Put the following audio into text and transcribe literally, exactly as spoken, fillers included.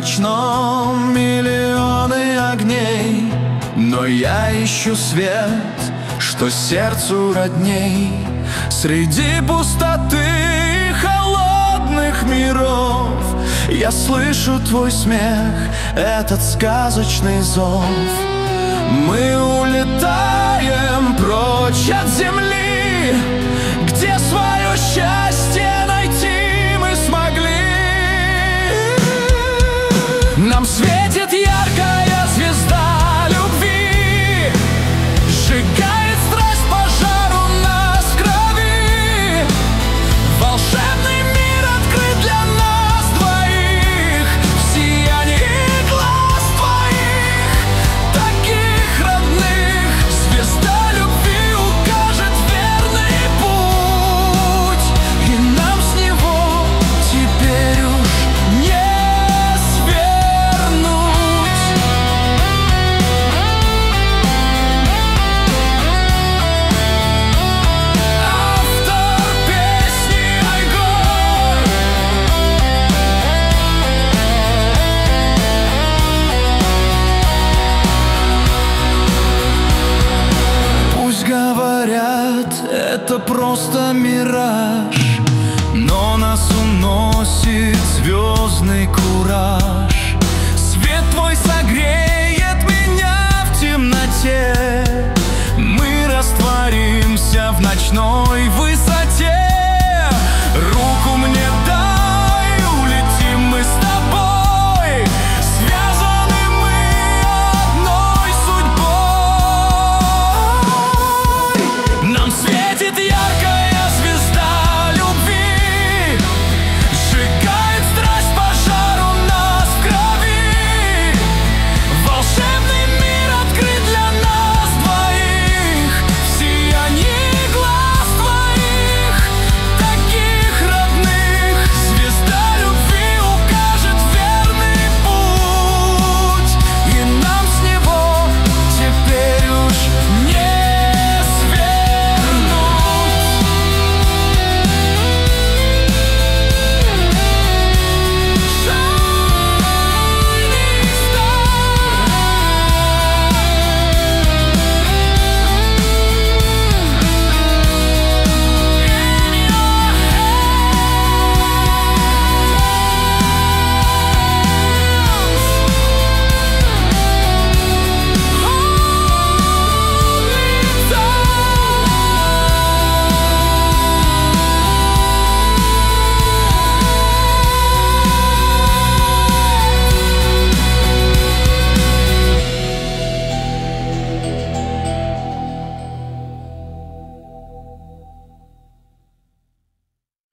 ночном миллионы огней, но я ищу свет, что сердцу родней. Среди пустоты холодных миров я слышу твой смех, этот сказочный зов. Мы улетаем прочь от земли, где свое счастье найти мы смогли. Нам светит яркая звезда любви, сжигает страсть пожару нас в крови. Волшебный мир открыт для нас двоих, в сиянии глаз твоих, таких родных. Звезда любви укажет верный путь, и нам с него теперь уж не это просто мираж, но нас уносит звездный кураж. Свет твой согреет меня в темноте, мы растворимся в ночной